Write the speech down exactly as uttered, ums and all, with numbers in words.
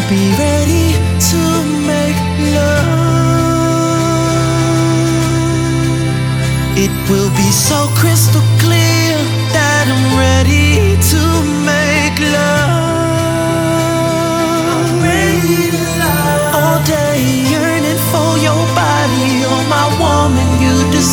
be ready to make love. It will be so crystal clear that I'm ready to make love.